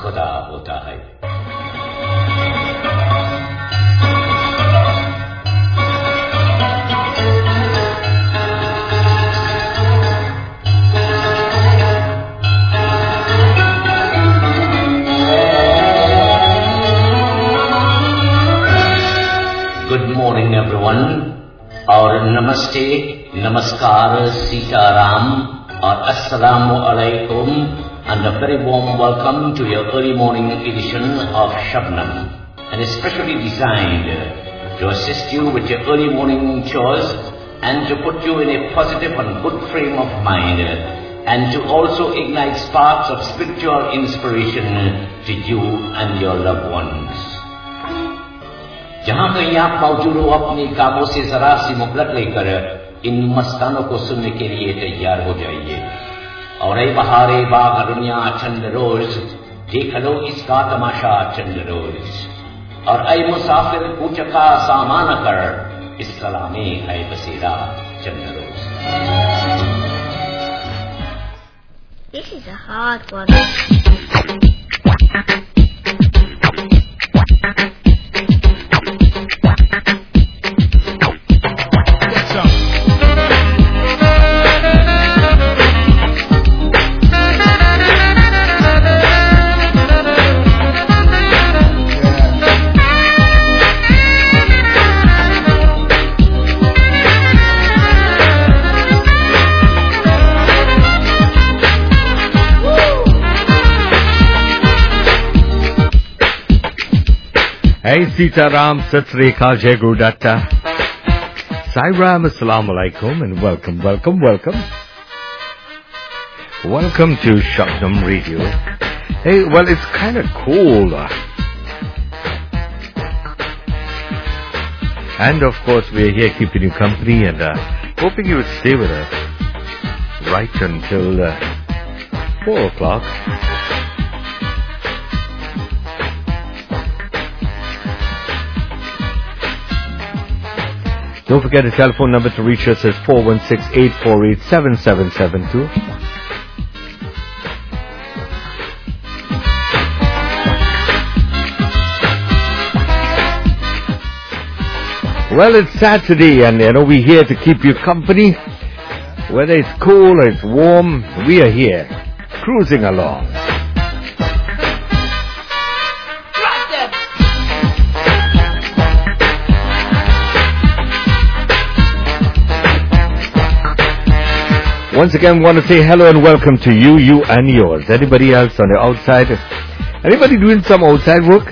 खुदा होता है। Good morning everyone, और नमस्ते, नमस्कार, सीताराम और अस्सलामु अलैकुम, and a very warm welcome to your early morning edition of Shabnam, and especially designed to assist you with your early morning chores and to put you in a positive and good frame of mind, and to also ignite sparks of spiritual inspiration to you and your loved ones. जहां कहीं आप मौजूद हो, अपने कामों से जरा सी मुहलत लेकर इन मस्तानों को सुनने के लिए तैयार हो जाइए। और ऐ बहारे बाग दुनिया चंद रोज, देख लो इसका तमाशा चंद रोज। और ऐ मुसाफिर पूछ का सामान कर, इस सलामे है बसेरा चंद रोज। This is a hard one. Hey Sitaram, Sat Sri Akal, Jai Guru Datta. Sai Ram, Assalamu Alaikum, and welcome. Welcome to Shabnam Radio. Hey, well, it's kind of cool. And of course, we're here keeping you company and hoping you would stay with us right until 4 o'clock. Don't forget the telephone number to reach us is 416-848-7772. Well, it's Saturday and we're here to keep you company. Whether it's cool or it's warm, we are here, cruising along. Once again, want to say hello and welcome to you and yours. Anybody else on the outside? Anybody doing some outside work?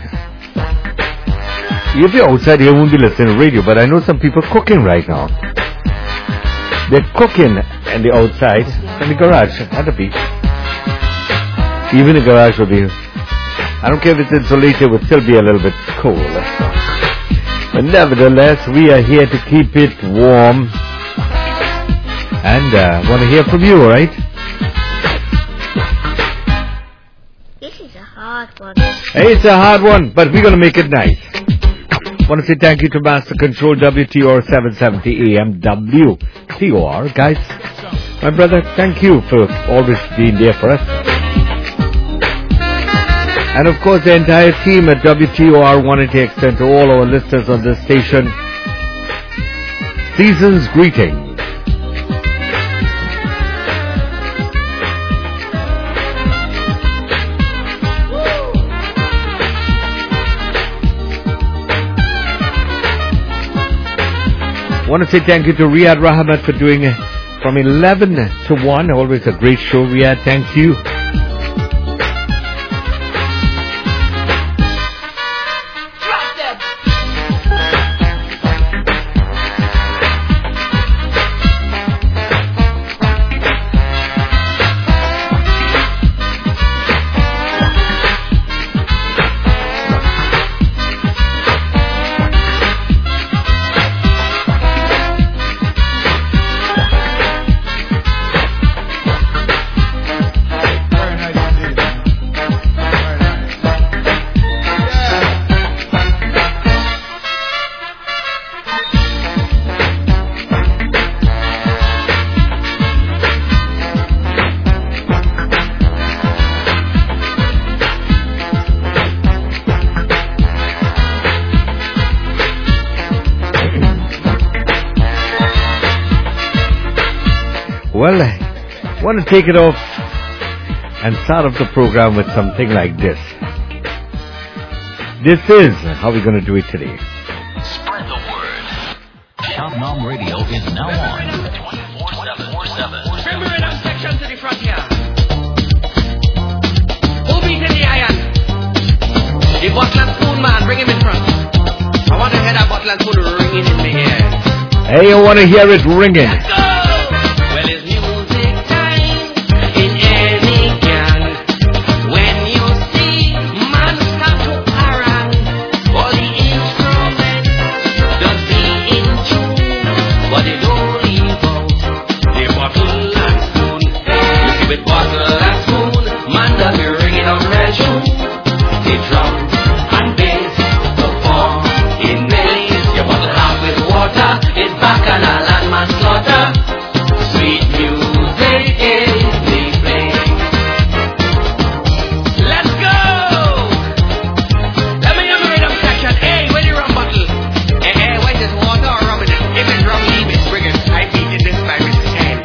If you're outside, you won't be listening to radio, but I know some people cooking right now. They're cooking in the outside, in the garage, at the beach. Even the garage will be, I don't care if it's insulated, it will still be a little bit cold. But nevertheless, we are here to keep it warm. And want to hear from you, all right? This is a hard one. Hey, it's a hard one, but we're going to make it nice. Want to say thank you to Master Control WTOR 770 AM WTOR. Guys, my brother, thank you for always being there for us. And of course, the entire team at WTOR wanted to extend to all our listeners on this station season's greetings. I want to say thank you to Riyad Rahmat for doing from 11 to 1. Always a great show, Riyad. Thank you. want to take it off and start off the program with something like this. This is how we're going to do it today. Spread the word. Shabnam Radio is now on 24/7. Bring me rhythm section to the front here. Who beat in the iron? The bottle and spoon man, bring him in front. I want to hear that bottle and spoon ringing in my ears. Hey, I want to hear it ringing. Let's go! Well, it's music time in any gang. When you see man start to harangue, all the instruments just be in tune, but they don't leave out the bottle and spoon. You see with bottle and spoon, man does be ringing on red shoe. The drum and bass perform in melodies. Your bottle half with water, it's back and a landman slaughter. Sweet music is the play. Let's go! Let me have a rhythm section. Hey, where the rum bottle? Hey, what is this, water or rum in it? If it's rum, leave it. Bring it. I beat it this time with 10.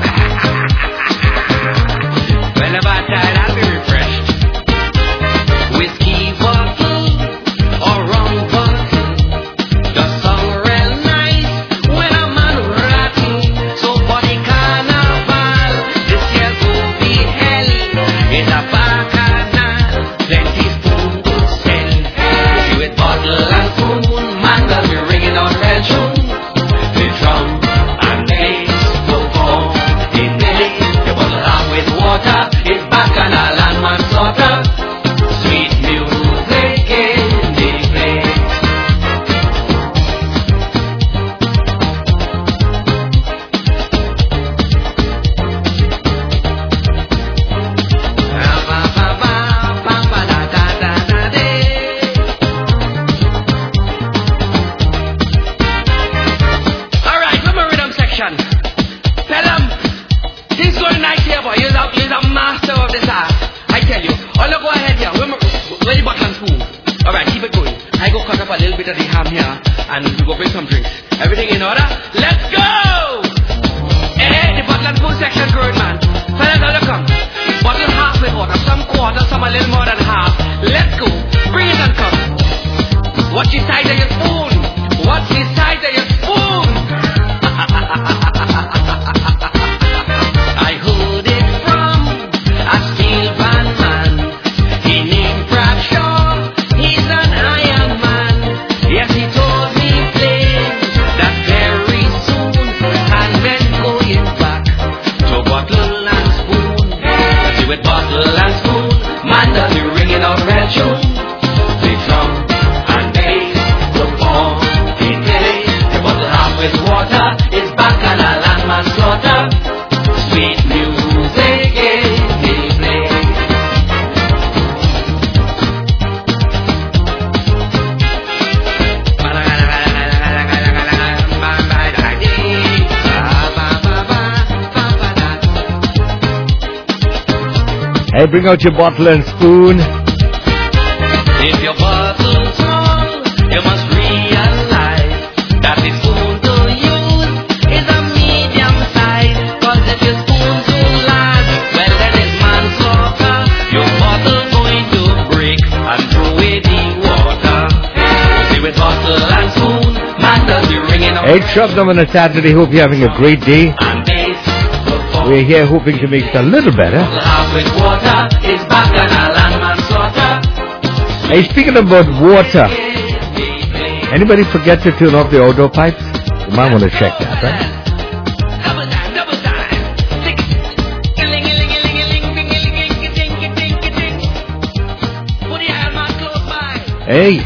Whenever I die, I'll be refreshed. Whiskey bottle or rum bottle. The song real nice when a man rattle. So for the carnival, this year go be hell. It's a bacchanal, plenty spoon to sell. See with bottle and spoon, man does be ringing on red tune. The drum and bass perform in melody. The bottle half with water, it's bacchanal landman slaughter. Sweet music in the place. Alright, from a rhythm section. Tell them, things going nice here, boy. You're the master of this art. I tell you. Oh, no, go ahead here. Where the bottle and spoon? Alright, keep it going. I go cut up a little bit of the ham here, and we go bring some drinks. Everything in order? Let's go! Hey, the bottle and spoon section good, man. Fellas, now look come. Bottle half with water, some quarter, some a little more than half. Let's go. Bring it and come. What's the size of your spoon? What's the size of your spoon? I heard it from a steel band man. He named Bradshaw. He's an iron man. Yes, he told me plain that very soon and men going back to bottle and spoon. See with bottle and spoon, man does be ringing on red tune. The drum and bass perform in melody. The bottle half with water is back and a landman slaughter. Sweet music in the place. Hey, bring out your bottle and spoon. If your bottle's small, you must realize that the spoon to use is a medium size. Cause if your spoon too large, well then it's manslaughter. Your bottle going to break and throw away the water. See with bottle and spoon, man does be ringing on Hey, Shabnam on a Saturday. Hope you're having a great day. and bass. We're here hoping to make it a little better. Half with water is back and a landman slaughter. Hey, speaking about water, anybody forget to turn off the outdoor pipes? You might want to check that, right? Double time, double time. Tick. Ding-a-ling-a-ling-a-ling-a-ling-a-ding-a-ding-a-ding. Put the iron man close by. Hey,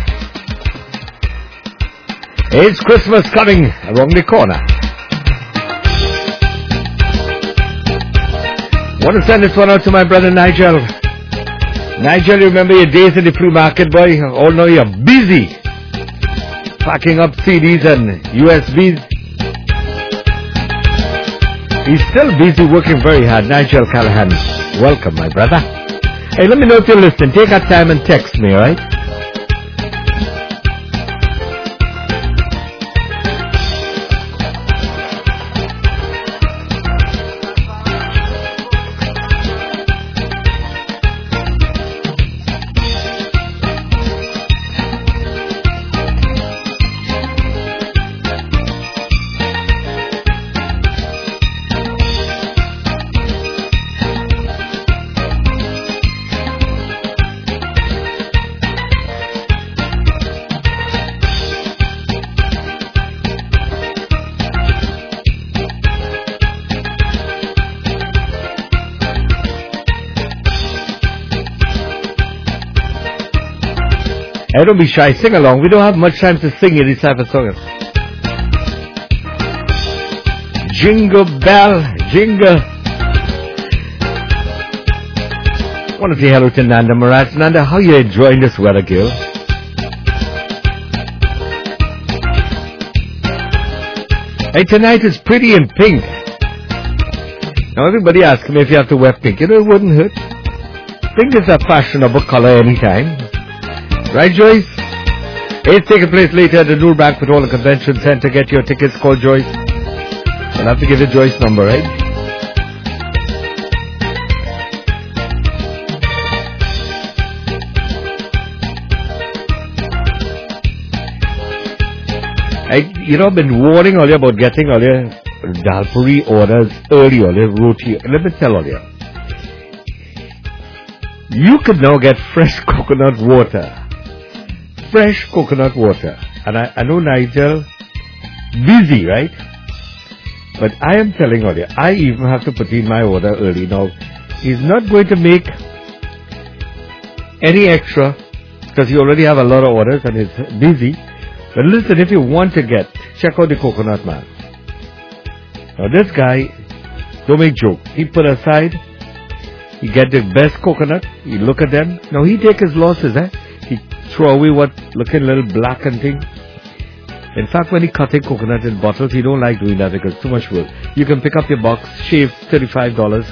it's Christmas coming around the corner. Want to send this one out to my brother Nigel. Nigel, you remember your days in the flea market, boy? Oh no, you're busy packing up CDs and USBs. He's still busy working very hard. Nigel Callahan, welcome, my brother. Hey, let me know if you're listening. Take our time and text me, alright? Hey, don't be shy. Sing along. We don't have much time to sing this type of song. Jingle bell, jingle. I want to say hello to Nanda Maharaj. Nanda, how are you enjoying this weather, girl? Hey, tonight is pretty in pink. Now everybody asks me if you have to wear pink. You know, it wouldn't hurt. Pink is a fashionable color anytime. Right, Joyce? It's taking place later at the Noor Bank Petroleum Convention Center. Get your tickets. Call Joyce. I'll have to give you Joyce's number, right? I've been warning all you about getting all your dal puri orders early, all your roti. Let me tell all you. You could now get fresh coconut water. Fresh coconut water. And I know Nigel, busy, right? But I am telling all you, I even have to put in my order early. Now, he's not going to make any extra because he already have a lot of orders and he's busy. But listen, if you want to check out the Coconut Man. Now this guy, don't make joke. He put aside, he get the best coconut, he look at them. Now he take his losses, He throw away what looking a little black and thing. In fact, when he cutting coconut in bottles, he don't like doing that because it's too much work. You can pick up your box, shave $35.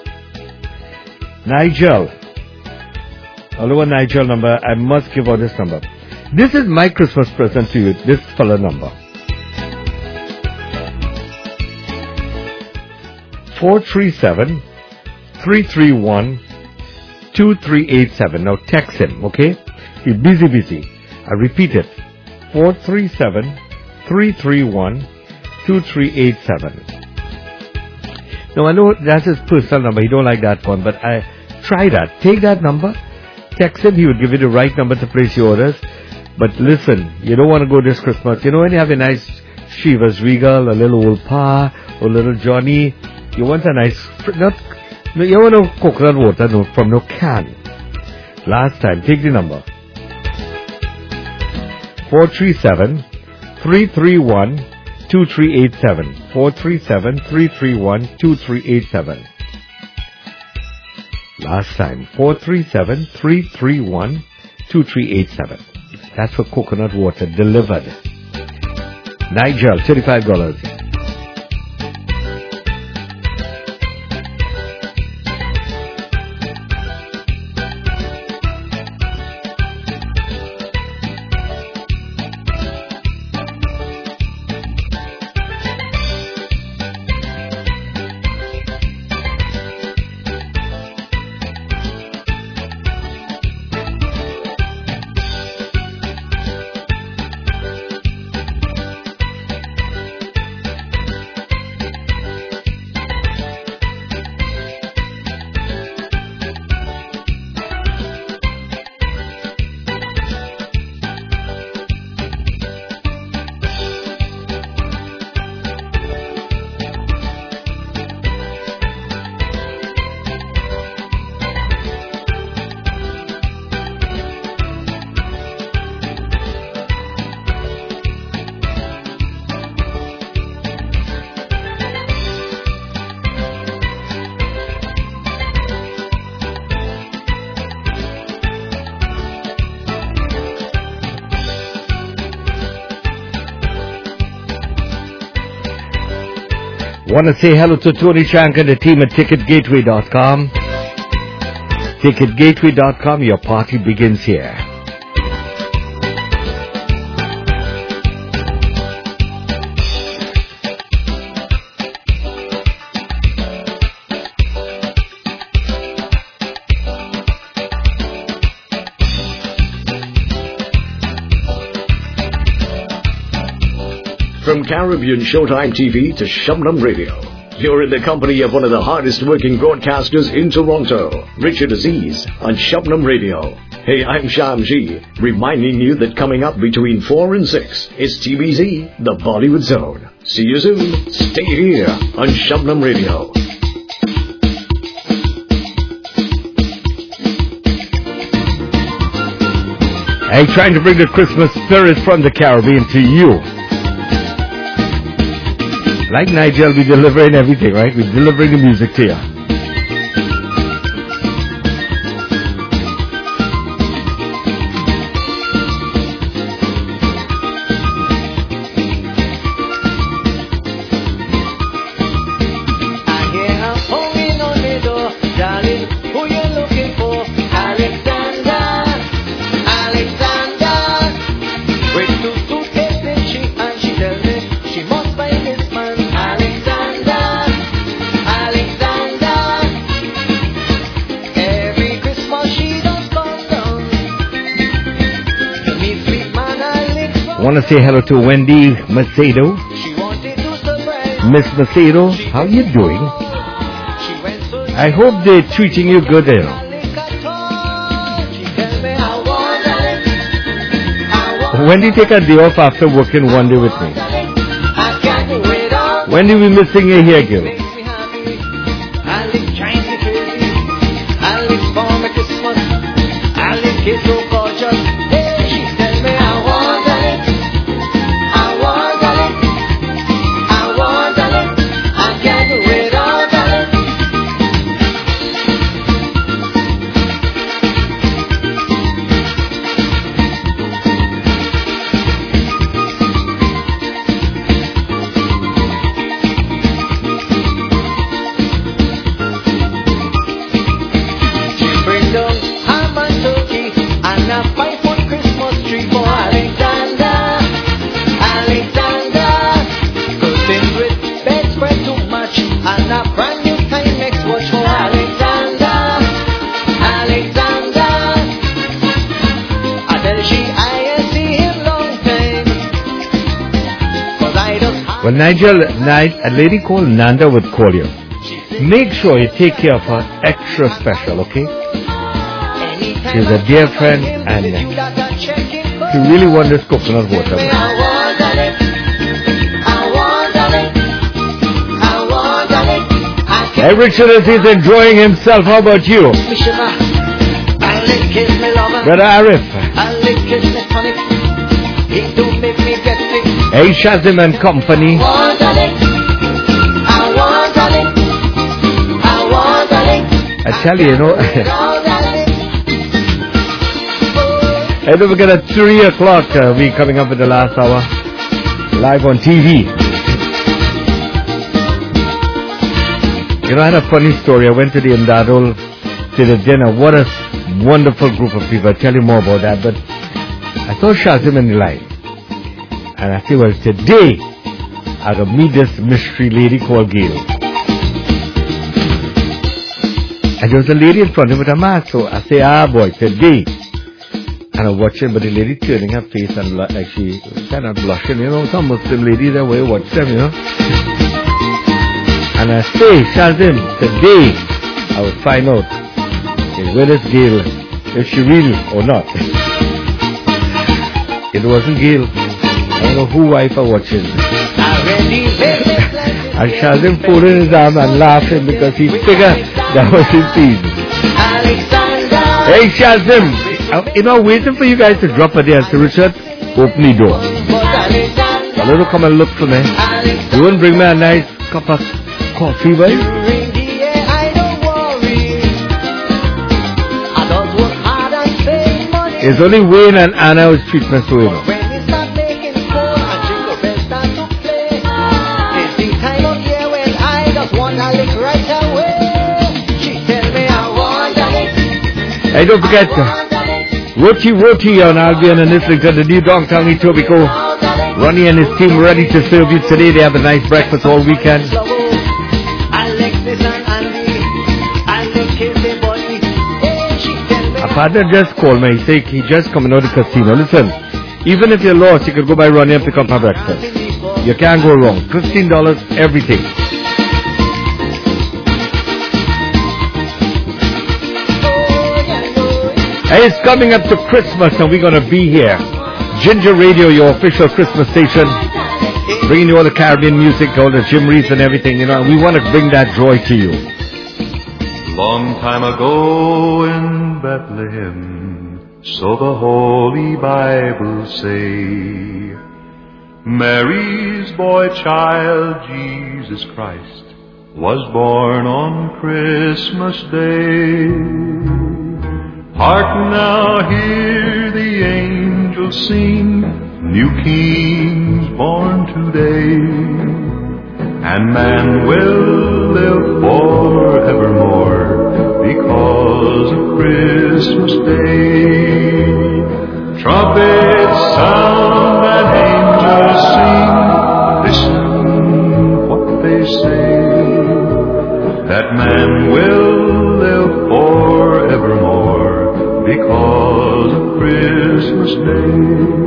Nigel. Although a Nigel number, I must give out this number. This is my Christmas present to you, this fella number. 437-331-2387. Now text him, okay? He's busy. I repeat it. 437-331-2387. Now I know that's his personal number. He don't like that one, but I try that. Take that number, text him. He will give you the right number to place your orders. But listen, you don't want to go this Christmas. You know when you have a nice Chivas Regal, a little Old Pa, or a little Johnny, you want a nice, you want no coconut water from no can. Last time, take the number. 437-331-2387. 437-331-2387. Last time, 437-331-2387. That's for coconut water delivered. Nigel, $35. Want to say hello to Tony Shank and the team at TicketGateway.com. TicketGateway.com, your party begins here. From Caribbean Showtime TV to Shabnam Radio, you're in the company of one of the hardest working broadcasters in Toronto, Richard Aziz, on Shabnam Radio. Hey, I'm Sham G, reminding you that coming up between 4 and 6 is TBZ, the Bollywood Zone. See you soon. Stay here on Shabnam Radio. Hey, trying to bring the Christmas spirit from the Caribbean to you. Like Nigel, we're delivering everything, right? We're delivering the music to you. Want to say hello to Wendy Macedo. Miss Macedo, how you doing? I hope they're treating you good, you know. Wendy, take a day off after working one day with me. Wendy, we missing you here, girl. When Nigel, a lady called Nanda would call you. Make sure you take care of her extra special, okay? She's a dear friend and she really wants this coconut water. Hey, Richard, is enjoying himself. How about you? Brother Arif. Hey, Shazim and Company. I tell you, you know, hey, don't forget at 3 o'clock, we coming up with the last hour, live on TV. You know, I had a funny story. I went to the Indadol, to the dinner. What a wonderful group of people. I'll tell you more about that, but I saw Shazim in the line. And I said, well, today, I'm going to meet this mystery lady called Gail. And there was a lady in front of me with a mask. So I say, boy, today. And I'm watching, but the lady turning her face and like she kind of blushing, you know, some Muslim lady that way, watch them, you know. And I say, Shazim, today, I will find out where this Gail, if she real or not. It wasn't Gail. I don't know who wife are watching. And Shazim folded his arm and laughing because he figured that was his season. Hey Shazim, you know, waiting for you guys to drop a day and say, Richard, open the door. A little come and look for me. You wouldn't bring me a nice cup of coffee, boy? It's only Wayne and Anna who's treat me so, you know. Hey, don't forget, Roti on Albion and Islington, the new Downtown Etobicoke. Ronnie and his team ready to serve you today. They have a nice breakfast all weekend. A partner just called me. He said he just coming out of the casino. Listen, even if you're lost, you could go by Ronnie and pick up her breakfast. You can't go wrong. $15, everything. Hey, it's coming up to Christmas and we're going to be here. Ginger Radio, your official Christmas station, bringing you all the Caribbean music, all the Jim Reeves and everything, you know, we want to bring that joy to you. Long time ago in Bethlehem, So the Holy Bible say. Mary's boy child, Jesus Christ, was born on Christmas Day. Hark now, hear the angels sing, new kings born today. And man will live forevermore because of Christmas Day. Trumpets sound and angels sing, listen what they say, that man will live forevermore because of Christmas Day.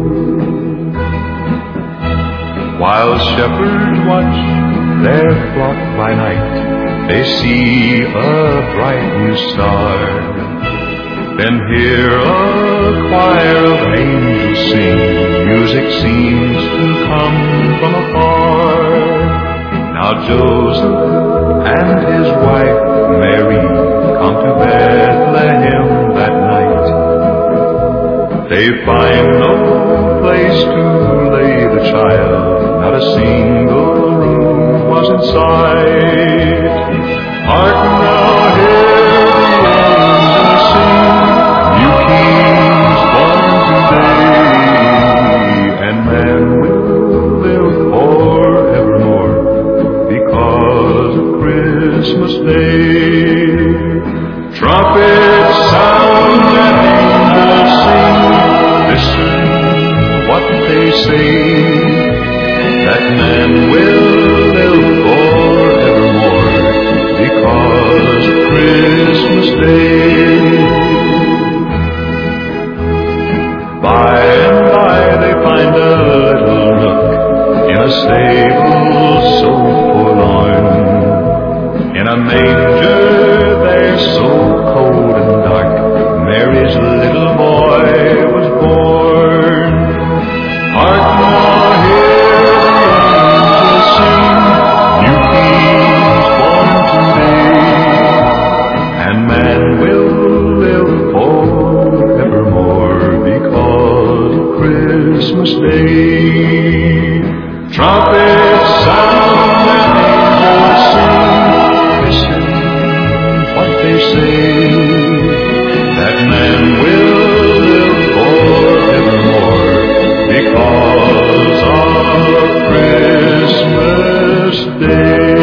While shepherds watch their flock by night, they see a bright new star. Then hear a choir of angels sing, music seems to come from afar. Now Joseph and his wife Mary come to Bethlehem that night. They find no place to lay the child, not a single room was in sight. Hark now, hear the angels sing, new kings born today, and man will live forevermore because of Christmas Day. Trumpets sound and angels sing, listen what they say, that man will live forevermore because of Christmas Day. By and by they find a little nook in a stable so forlorn. In a manger there so cold and dark, Mary's little boy was born. Hark now, hear the angels sing, new kings born today, and man will live forevermore because of Christmas Day. Trumpets sound and angels sing, listen what they say, that man will live forevermore because of Christmas Day.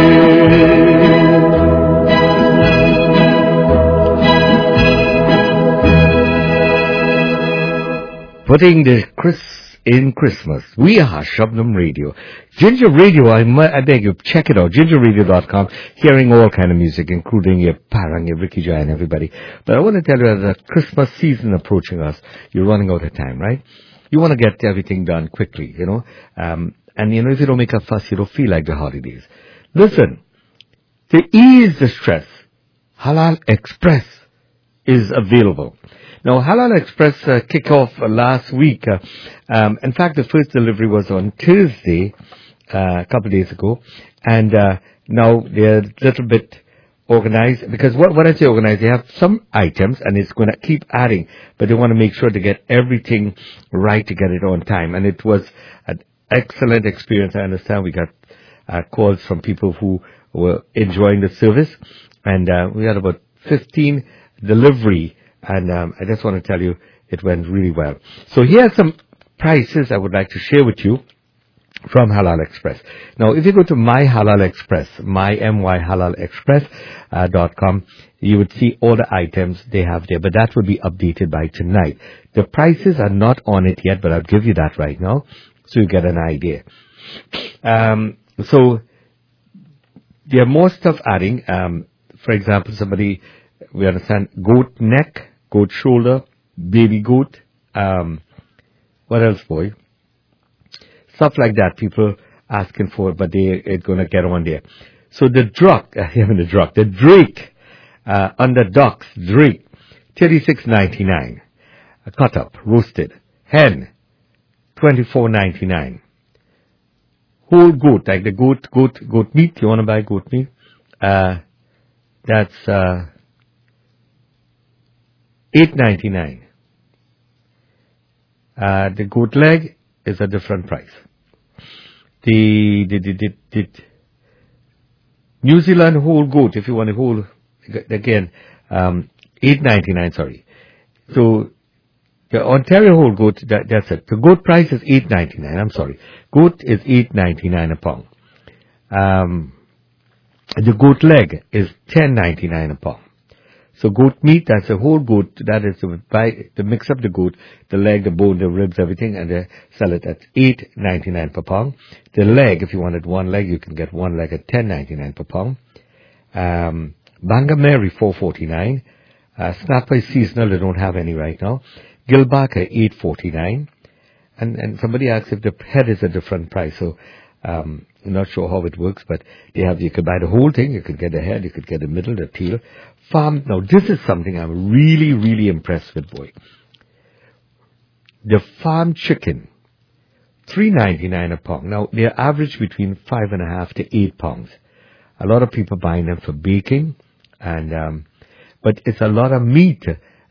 Putting the in Christmas. We are Shabnam Radio. Ginger Radio, I beg you, check it out, gingerradio.com, hearing all kind of music, including your Parang, your Ricky Jai and everybody. But I want to tell you, as the Christmas season approaching us, you're running out of time, right? You want to get everything done quickly, you know. And, you know, if you don't make a fuss, you don't feel like the holidays. Listen, to ease the stress, Halal Express is available. Now, Halal Express kicked off last week. In fact, the first delivery was on Thursday, a couple of days ago. And now they're a little bit organized. Because when I say organized, they have some items and it's going to keep adding. But they want to make sure to get everything right to get it on time. And it was an excellent experience. I understand we got calls from people who were enjoying the service. And we had about 15 delivery. And I just want to tell you, it went really well. So here are some prices I would like to share with you from Halal Express. Now, if you go to My Halal Express, myhalalexpress.com, you would see all the items they have there. But that will be updated by tonight. The prices are not on it yet, but I'll give you that right now so you get an idea. So there are more stuff adding. For example, we understand goat neck, goat shoulder, baby goat, what else, boy? Stuff like that, people asking for, but they're going to get on there. So the drake, under ducks, drake, $36.99. A cut up, roasted. Hen, $24.99. Whole goat, like the goat meat, you want to buy goat meat? That's $8.99. The goat leg is a different price. The New Zealand whole goat, if you want a whole, again, $8.99. Sorry. So the Ontario whole goat, that's it. The goat price is $8.99. I'm sorry. Goat is $8.99 a pound. The goat leg is $10.99 a pound. So goat meat, that's a whole goat. That is to mix up the goat, the leg, the bone, the ribs, everything, and they sell it at $8.99 per pound. The leg, if you wanted one leg, you can get one leg at $10.99 per pound. Banga Mary, $4.49. Snapper is seasonal; they don't have any right now. Gilbaka, $8.49. And somebody asked if the head is a different price. So I'm not sure how it works, but you could buy the whole thing. You could get the head, you could get the middle, the tail. Farm. Now this is something I'm really, really impressed with, boy. The farm chicken, $3.99 a pound. Now they're average between 5.5 to 8 pounds. A lot of people buying them for baking, and but it's a lot of meat,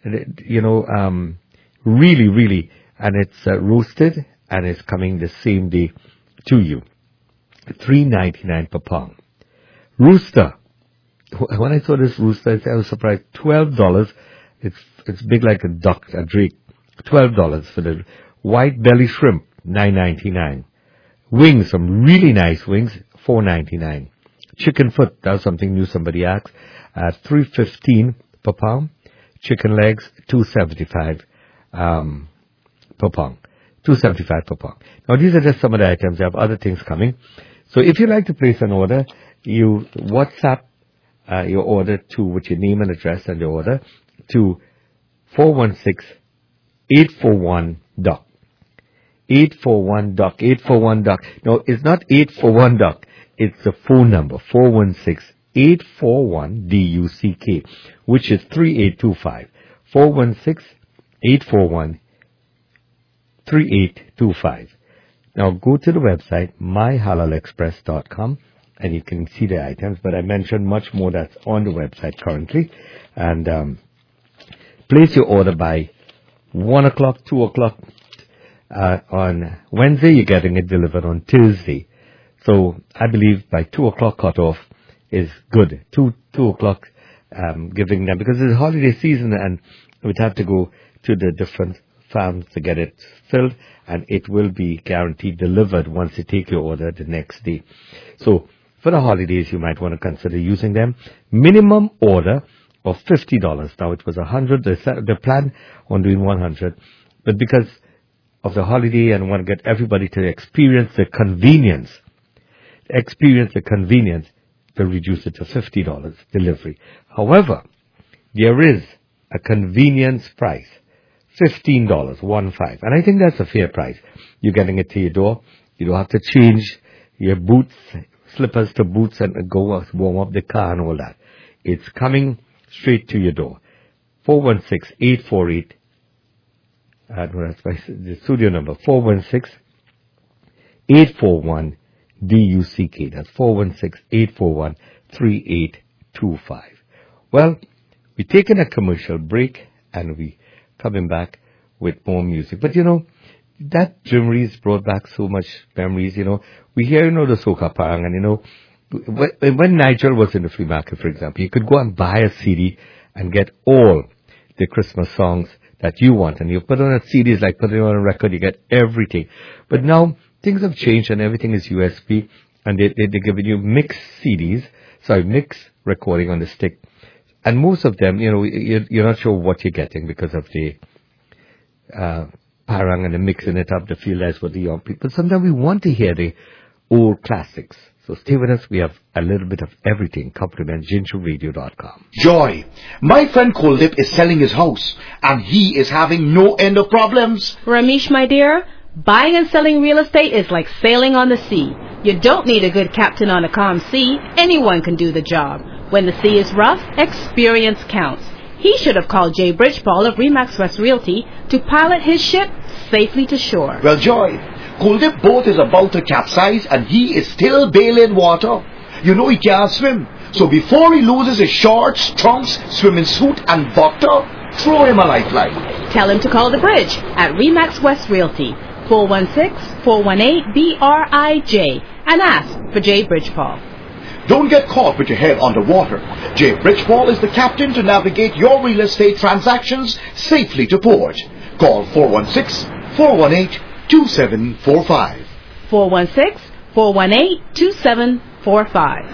really, really, and it's roasted and it's coming the same day to you. $3.99 per pound. Rooster. When I saw this rooster, I was surprised. $12. It's big like a duck, a drake. $12 for the white belly shrimp. $9.99. Wings, some really nice wings. $4.99. Chicken foot. That was something new somebody asked. $3.15 per pound. Chicken legs. $2.75 per pound. $2.75 per pound. Now these are just some of the items. I have other things coming. So if you'd like to place an order, you WhatsApp your order to with your name and address and your order to 416-841-DOC. 841-DOC. 841-DOC. No, it's not 841-DOC. It's the phone number, 416-841-DUCK, which is 3825. 416-841-3825. Now go to the website, myhalalexpress.com, and you can see the items, but I mentioned much more that's on the website currently. And place your order by 1 o'clock, 2 o'clock on Wednesday. You're getting it delivered on Thursday. So I believe by 2 o'clock cutoff is good. 2 o'clock giving them, because it's holiday season and we'd have to go to the different farms to get it filled, and it will be guaranteed delivered once you take your order the next day. So for the holidays, you might want to consider using them. Minimum order of $50. Now it was $100. They plan on doing $100, but because of the holiday and want to get everybody to experience the convenience, they'll reduce it to $50 delivery. However, there is a convenience price. $15, 1.5. And I think that's a fair price. You're getting it to your door. You don't have to change your boots, slippers to boots and go warm up the car and all that. It's coming straight to your door. 416-848. That's the studio number. 416-841-DUCK. That's 416-841-3825. Well, we're taking a commercial break and we coming back with more music. But that Jim Reeves brought back so much memories. We hear, the soca parang, and when Nigel was in the flea market, for example, you could go and buy a CD and get all the Christmas songs that you want, and you put on a CD, it's like putting on a record, you get everything. But now things have changed and everything is USB, and they're giving you mixed recording on the stick. And most of them, you're not sure what you're getting because of the parang and the mixing it up to feel that's what the young people. Sometimes we want to hear the old classics. So stay with us. We have a little bit of everything. Compliment gingerradio.com. Joy, my friend Kuldip is selling his house and he is having no end of problems. Ramesh, my dear, buying and selling real estate is like sailing on the sea. You don't need a good captain on a calm sea. Anyone can do the job. When the sea is rough, experience counts. He should have called Jay Bridgeball of Remax West Realty to pilot his ship safely to shore. Well, Joy, Kuldip boat is about to capsize and he is still bailing water. He can't swim. So before he loses his shorts, trunks, swimming suit and butter, throw him a lifeline. Tell him to call the bridge at Remax West Realty, 416-418-BRIJ, and ask for Jay Bridgepall. Don't get caught with your head underwater. Jay Bridgepall is the captain to navigate your real estate transactions safely to port. Call 416-418-2745. 416-418-2745.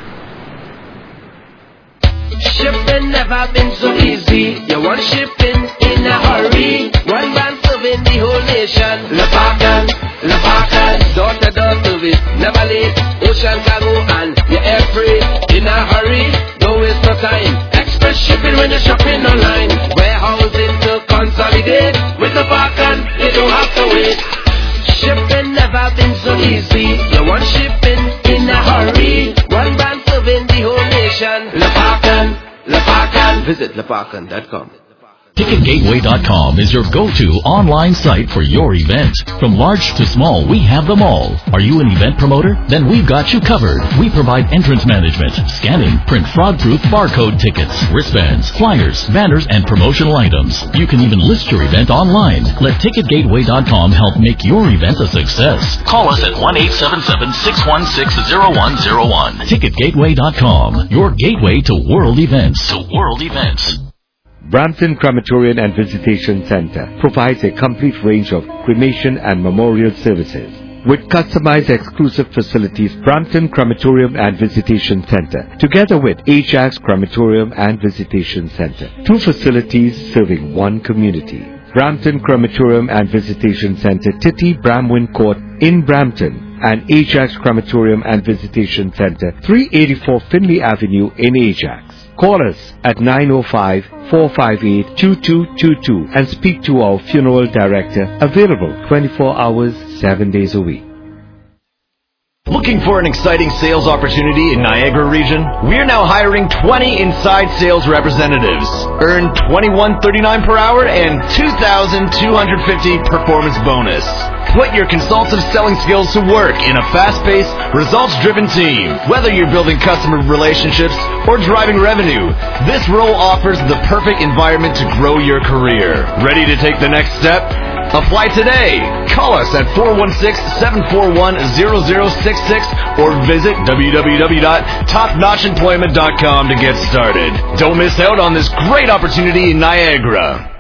Shipping never been so easy. You want shipping in a hurry. One brand serving the whole nation. Lepakan, door-to-door service, never late. Ocean cargo and your air freight in a hurry. Don't waste no time. Express shipping when you're shopping online. Warehousing to consolidate. With Lepakan, you don't have to wait. Shipping never been so easy. You want shipping in a hurry. One brand serving the whole nation. Lepakan. Visit lepakan.com. TicketGateway.com is your go-to online site for your event. From large to small, we have them all. Are you an event promoter? Then we've got you covered. We provide entrance management, scanning, print fraud-proof barcode tickets, wristbands, flyers, banners, and promotional items. You can even list your event online. Let TicketGateway.com help make your event a success. Call us at 1-877-616-0101. TicketGateway.com, your gateway to world events. Brampton Crematorium and Visitation Center provides a complete range of cremation and memorial services. With customized exclusive facilities, Brampton Crematorium and Visitation Center, together with Ajax Crematorium and Visitation Center, two facilities serving one community. Brampton Crematorium and Visitation Center, Titty Bramwin Court in Brampton, and Ajax Crematorium and Visitation Center, 384 Finley Avenue in Ajax. Call us at 905-458-2222 and speak to our funeral director, available 24 hours, 7 days a week. Looking for an exciting sales opportunity in Niagara region? We're now hiring 20 inside sales representatives. Earn $21.39 per hour and $2,250 performance bonus. Put your consultative selling skills to work in a fast-paced, results-driven team. Whether you're building customer relationships or driving revenue, this role offers the perfect environment to grow your career. Ready to take the next step? Apply today. Call us at 416-741-0066 or visit www.topnotchemployment.com to get started. Don't miss out on this great opportunity in Niagara.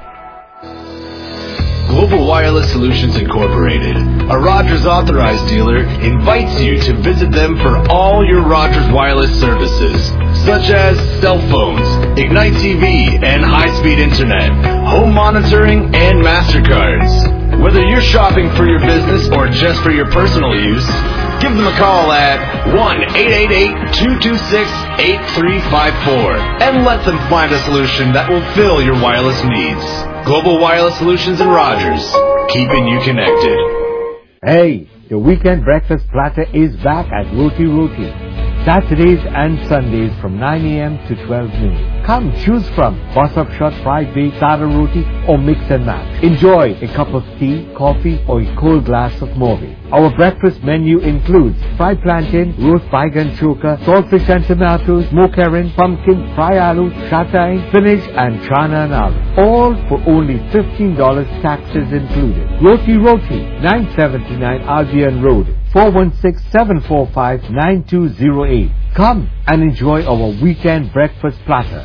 Global Wireless Solutions Incorporated, a Rogers authorized dealer, invites you to visit them for all your Rogers wireless services, such as cell phones, Ignite TV and high-speed internet, home monitoring, and MasterCards. Whether you're shopping for your business or just for your personal use, give them a call at 1-888-226-8354 and let them find a solution that will fill your wireless needs. Global Wireless Solutions and Rogers, keeping you connected. Hey, the weekend breakfast platter is back at Roti Roti. Saturdays and Sundays from 9 a.m. to 12 noon. Come choose from bus-up shot, fried baked, sada roti, or mix and match. Enjoy a cup of tea, coffee, or a cold glass of Morbi. Our breakfast menu includes fried plantain, roast baigan choka, saltfish and tomatoes, smoked herring, pumpkin, fry aloo, shatai, spinach, and chana and aloo. All for only $15, taxes included. Roti Roti, 979 Albion Road, 416-745-9208. Come and enjoy our weekend breakfast platter.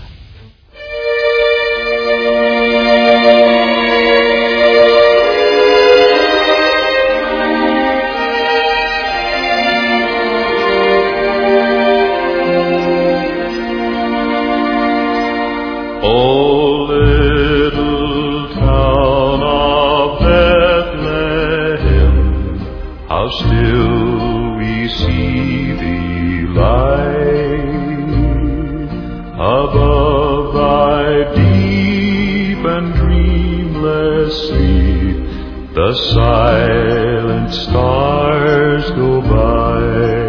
Oh, little town of Bethlehem, how still we see thee lie above thy deep and dreamless sleep. The silent stars go by.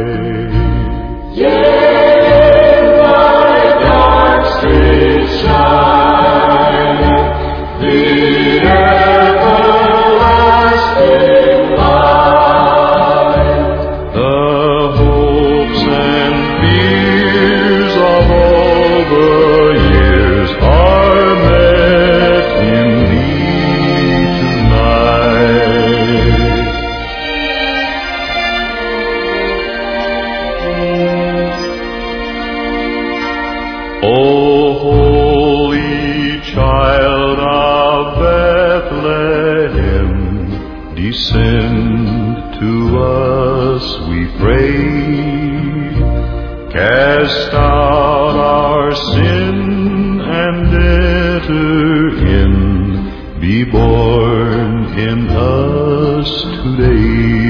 Yea, thy dark streets shine, the everlasting light. The hopes and fears of all the years are met in thee. send to us, we pray. Cast out our sin and enter in. Be born in us today.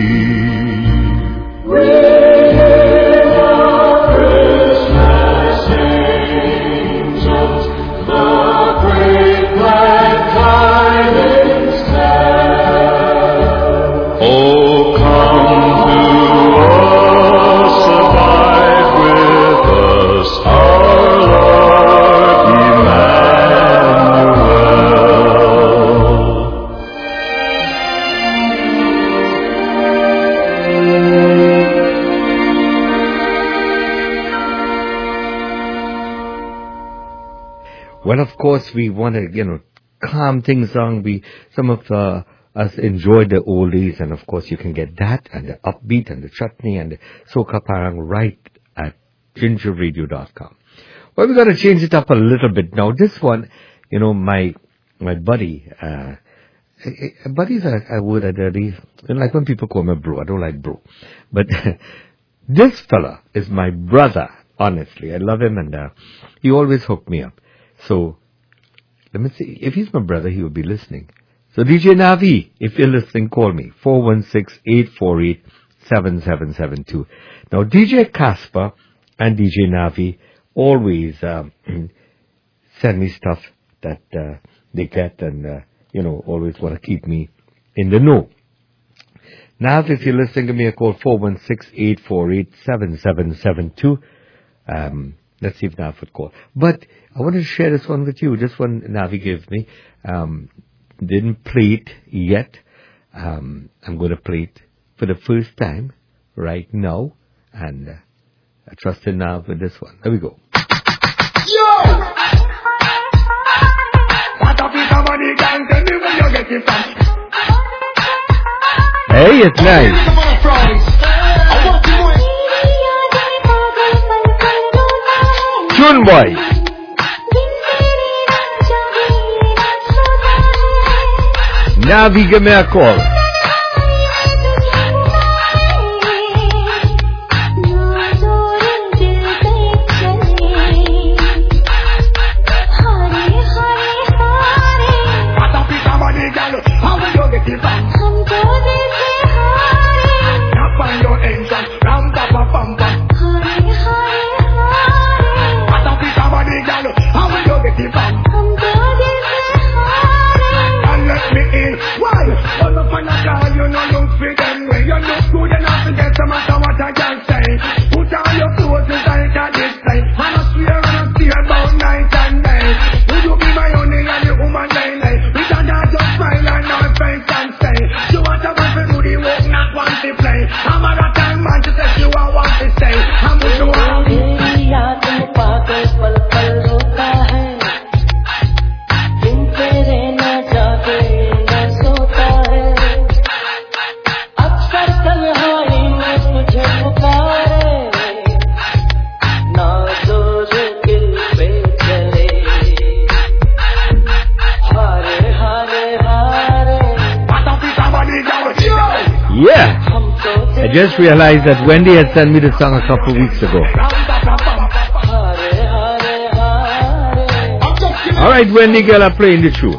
Well, of course, we want to, calm things down. Some of us enjoy the oldies, and of course, you can get that and the upbeat and the chutney and the soca parang right at gingerradio.com. Well, we're going to change it up a little bit now. This one, my buddy, buddies are a word I really, like when people call me bro. I don't like bro, but this fella is my brother. Honestly, I love him, and he always hooked me up. So, let me see. If he's my brother, he will be listening. So, DJ Navi, if you're listening, call me. 416-848-7772. Now, DJ Casper and DJ Navi always send me stuff that they get and, always want to keep me in the know. Nav, if you're listening, give me a call, 416-848-7772. Let's see if Nav would call. But I want to share this one with you. This one Navi gave me. Didn't play it yet. I'm going to play it for the first time right now. And I trust in Nav with this one. There we go. Yo! What a piece of money can tell me where you get it from. Hey, it's nice. Tune boy. Navi, give me a call. I just realized that Wendy had sent me the song a couple weeks ago. Alright, Wendy, girl, I'm playing the tune.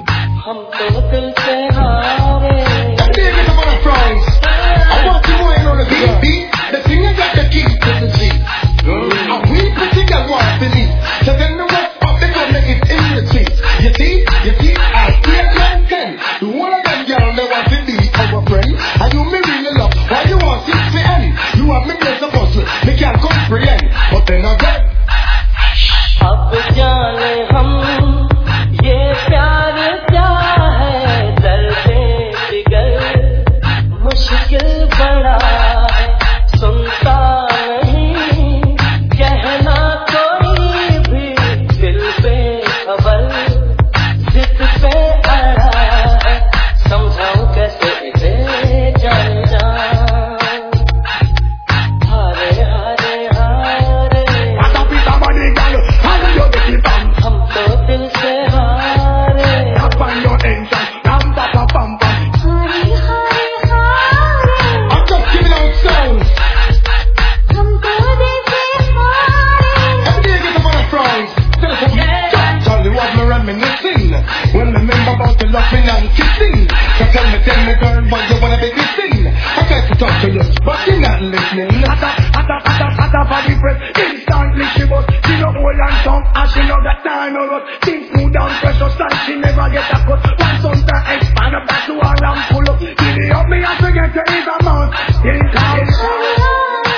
you is a must. Think out.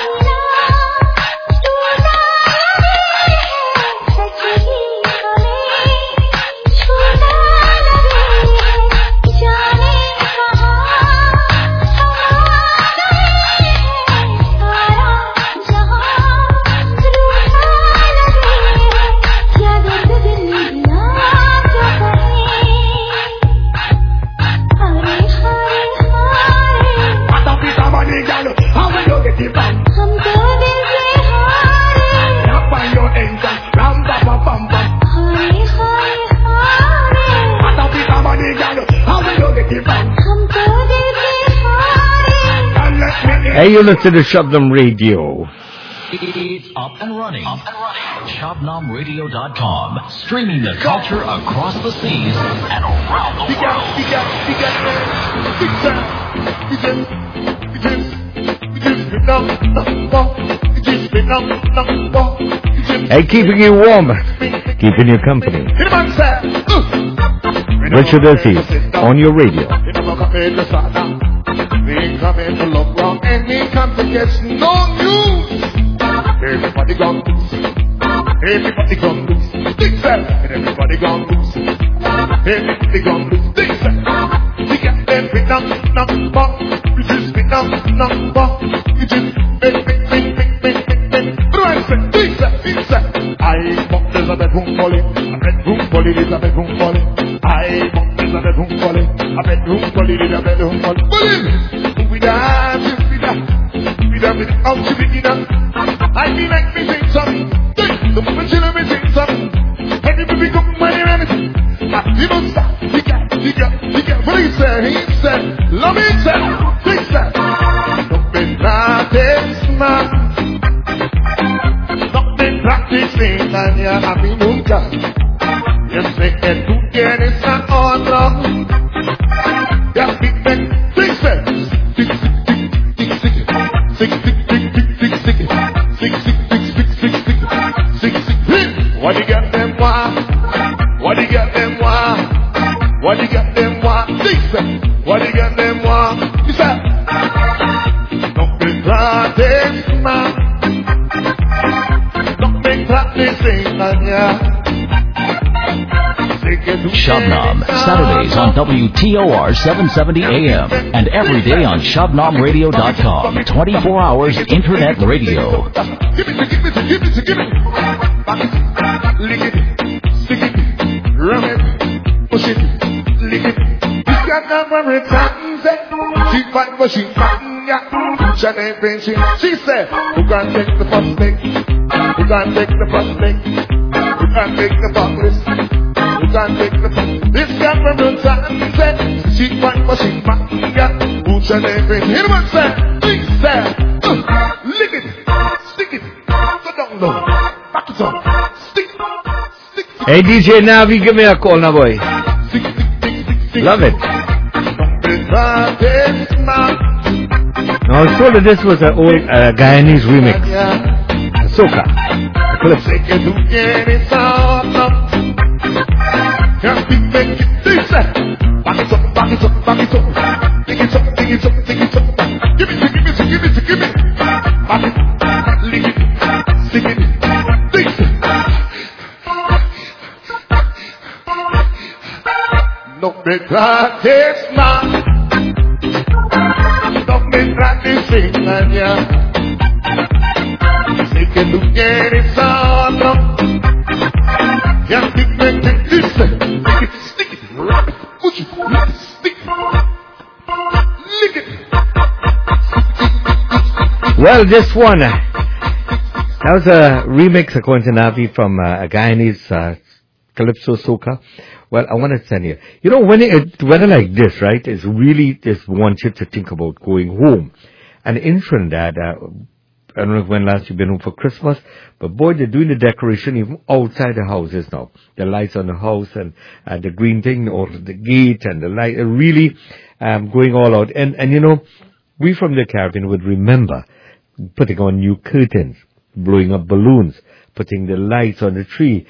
Hey, you listen to Shabnam Radio. It's up and running. ShabnamRadio.com, streaming the culture across the seas and around the world. Hey, keeping you warm, keeping you company. Richard Aziz on your radio. We come in to look wrong and we come to get no news. Everybody gone loose. Everybody gone loose. Think that. And everybody gone loose. Everybody gone loose. Think that. We got them big number. We just big number. We just big. What do I say? Think that. I want there's a bedroom calling. A bedroom calling is a bedroom calling. I want there's a bedroom calling. A bedroom calling is a bedroom calling. I feel like me sing something. The moment you let me sing something. And if we come money and anything. You don't stop. You got. What he said? Love me, said. Fix that. Don't be practicing, man. Don't be practicing, and you're happy nunca. You sé que tú tienes a otro. Ya fíjate, fix it. What you got them want? What you got them want? What you got them want? What you got them want? You said, don't be practicing, man. Don't be practicing, man, yeah. Shabnam, Saturdays on WTOR 770 AM and every day on ShabnamRadio.com. 24 hours internet radio. Give it. Lick it, stick it, rub it, push it, lick it. You got that very cotton set. She fight but she cotton, yeah. She ain't pinching. She said, who can take the first thing? Who can take the first thing? Who can take the first? Who can take the first? This got very cotton set. She fight but she cotton, yeah. Who she ain't pinching? Hear what said? She said, lick it, stick it, go down low, back it up. Hey DJ Navi, give me a call now, boy. Love it. Now I was told that this was an old Guyanese remix. Soca. Don't be practice, man. Don't be practicing, man, yeah. Say que tú quieres otro. Ya stick it, stick it, rub it, push it, lick it, stick it, lick it. Well, this one, that was a remix according to Navi from a Guyanese Calypso Soca. Well, I want to tell you, when weather like this, right, is really just wants you to think about going home. And in Trinidad, I don't know when last you've been home for Christmas, but boy, they're doing the decoration even outside the houses now. The lights on the house and the green thing or the gate and the light are really going all out. And we from the Caribbean would remember putting on new curtains, blowing up balloons, putting the lights on the tree,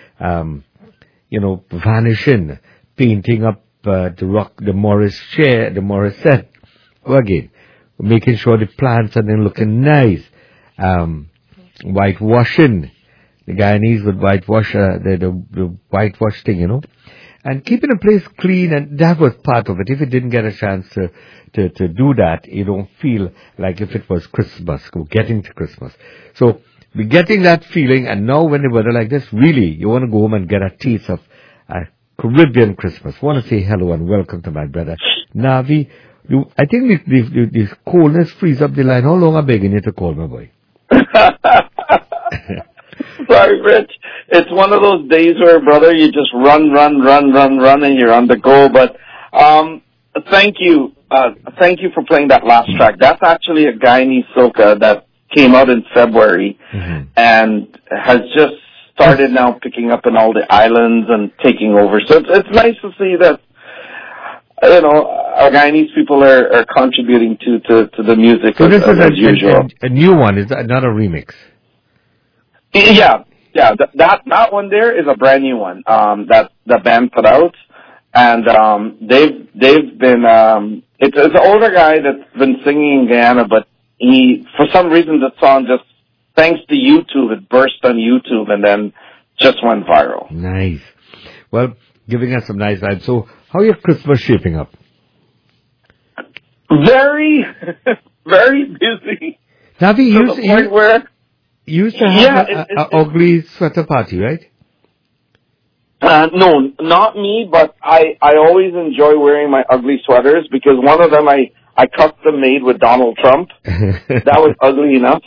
vanishing, painting up the Morris chair, the Morris set. Well, again, making sure the plants are then looking nice. Whitewashing. The Guyanese would whitewash the whitewash thing, and keeping the place clean, and that was part of it. If you didn't get a chance to do that, you don't feel like if it was Christmas, getting to Christmas. So we're getting that feeling, and now when the weather like this, really, you want to go home and get a taste of a Caribbean Christmas. I want to say hello and welcome to my brother Navi. I think this coldness frees up the line. How long am I begging you to call, my boy? Sorry, Rich. It's one of those days where, brother, you just run, and you're on the go. But thank you for playing that last track. That's actually a Guyanese soca that came out in February and has just started now picking up in all the islands and taking over. So it's nice to see that, our Guyanese people are contributing to the music. So this is as usual. A new one. Is not a remix? Yeah. That one there is a brand new one that the band put out, and they've been it's an older guy that's been singing in Guyana, but for some reason the song just, thanks to YouTube, it burst on YouTube and then just went viral. Nice. Well, giving us some nice vibes. So how are your Christmas shaping up? Very, very busy. Navi, you used to have an ugly sweater party, right? No, not me, but I always enjoy wearing my ugly sweaters because one of them I custom made with Donald Trump. That was ugly enough.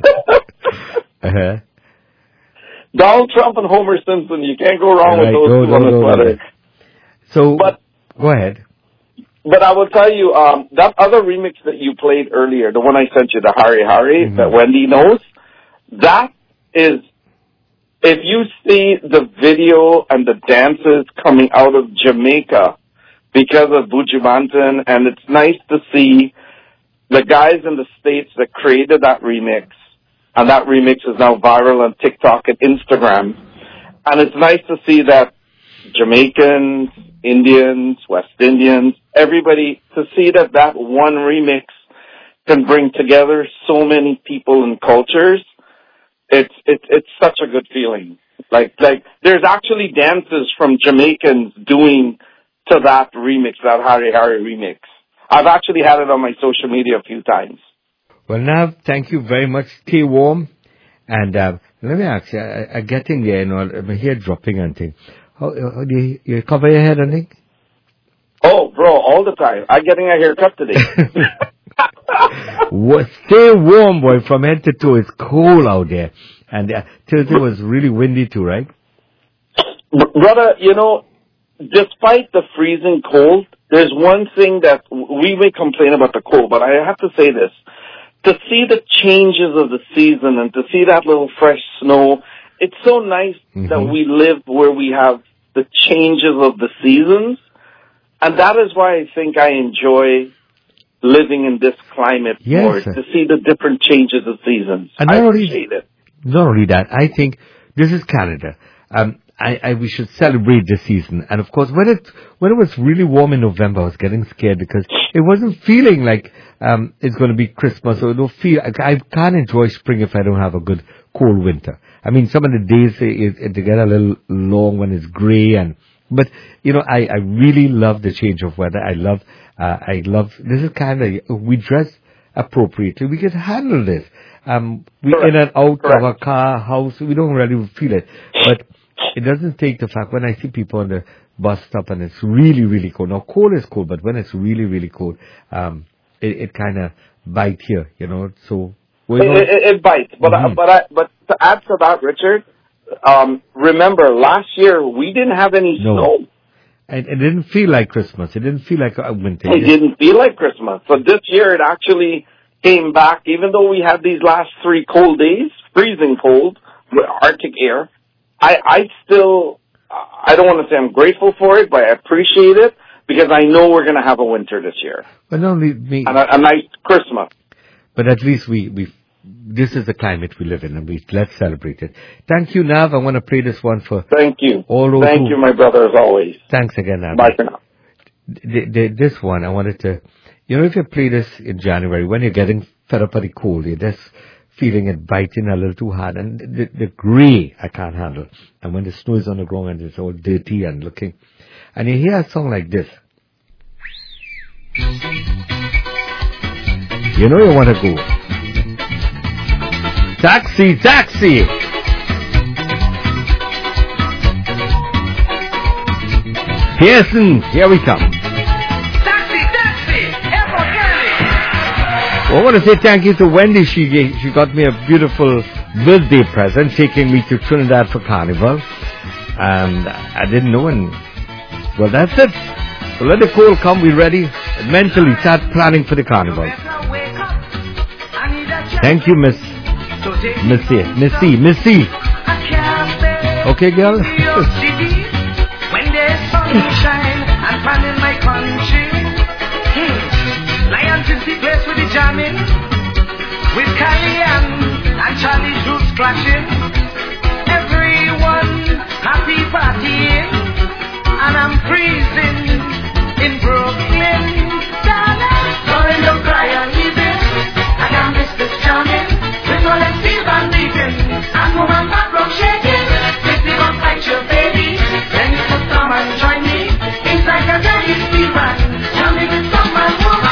Donald Trump and Homer Simpson, you can't go wrong with those two on the sweater. So, go ahead. But I will tell you, that other remix that you played earlier, the one I sent you, the Harry, that Wendy knows, that is, if you see the video and the dances coming out of Jamaica because of Buju Banton, and it's nice to see the guys in the States that created that remix, and that remix is now viral on TikTok and Instagram. And it's nice to see that Jamaicans, Indians, West Indians, everybody, to see that one remix can bring together so many people and cultures. It's such a good feeling. Like there's actually dances from Jamaicans doing to that remix, that Harry remix. I've actually had it on my social media a few times. Well, Nav, thank you very much. Stay warm. And let me ask you, I'm getting there, my hair dropping and things. How do you cover your head, I think? Oh, bro, all the time. I'm getting a haircut today. Stay warm, boy, from head to toe. It's cold out there. And Thursday was really windy too, right? Brother, despite the freezing cold, there's one thing that we may complain about the cold, but I have to say this. To see the changes of the season and to see that little fresh snow, it's so nice that we live where we have the changes of the seasons. And that is why I think I enjoy living in this climate more, to see the different changes of seasons. And I appreciate it. Not only that, I think this is Canada. We should celebrate this season. And of course, when it was really warm in November, I was getting scared because it wasn't feeling like it's going to be Christmas. Or I can't enjoy spring if I don't have a good cold winter. I mean, some of the days they get a little long when it's gray but I really love the change of weather. I love this is Canada. We dress appropriately. We can handle this. We in and out of a car, house, we don't really feel it. But it doesn't take the fact when I see people on the bus stop and it's really, really cold. Now, cold is cold, but when it's really, really cold, it kind of bites here, So it bites. But to add to that, Richard, remember last year we didn't have any snow. And it didn't feel like Christmas. It didn't feel like a winter. It didn't feel like Christmas. So this year it actually came back, even though we had these last 3 cold days, freezing cold, with Arctic air. I still, I don't want to say I'm grateful for it, but I appreciate it because I know we're going to have a winter this year. But not only me. And a nice Christmas. But at least this is the climate we live in, and let's celebrate it. Thank you, Nav. I want to play this one for Thank you. All those you, my brother, as always. Thanks again, Nav. Bye for now. This one, I wanted to You know, if you play this in January, when you're getting fed up with the cold, you're just feeling it biting a little too hard, and the gray I can't handle. And when the snow is on the ground and it's all dirty and looking, and you hear a song like this, you know you want to go. Taxi, taxi! Pearson, here we come. I want to say thank you to Wendy. She got me a beautiful birthday present, taking me to Trinidad for Carnival. And I didn't know. And well, that's it. So let the cold come. We're ready. Mentally start planning for the Carnival. Thank you, Missy. Okay, girl. When there's sunshine, I'm planning my country. Lions is the place with the jamming, with Cayenne and Charlie's roots clashing. Everyone happy partying, and I'm freezing in Brooklyn. Darling, don't cry and leave it. I got Mr. Charming, with all them steel band beating, and woman back rock shaking. If you gon' fight your baby, then you could come and join me. It's like a daddy steel band, jamming with some man woman.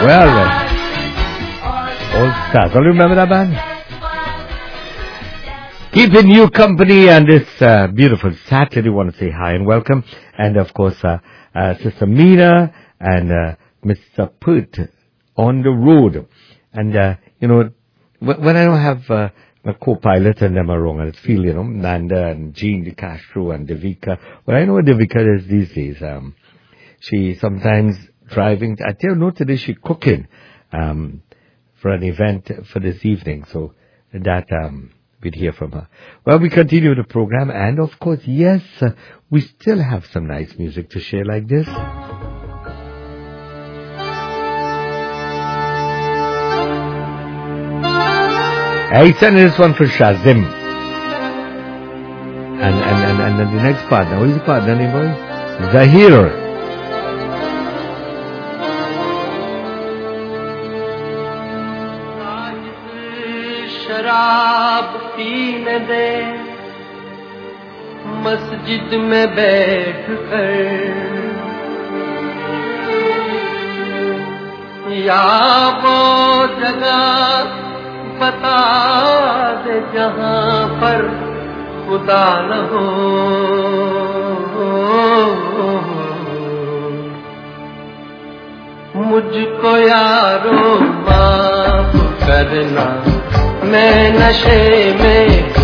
Well, All Stars. Don't you remember that band? Keeping you company on this beautiful Saturday. Want to say hi and welcome. And of course, Sister Mina and Mr. Put on the road. And, when I don't have my co-pilot and them around, I feel, Nanda and Jean De Castro and Devika. Well, I know what Devika is these days. She sometimes driving. I tell you, today she's cooking for an event for this evening. So that we'd hear from her. Well, we continue the program. And, of course, yes, we still have some nice music to share like this. I send this one for Shazim. And the next partner. Who is the partner name, boy? Zahir. शराब पीने दे मस्जिद में बैठ कर या वो जगह बता दे जहां पर खुदा न हो मुझको यारो माफ करना मैं नशे में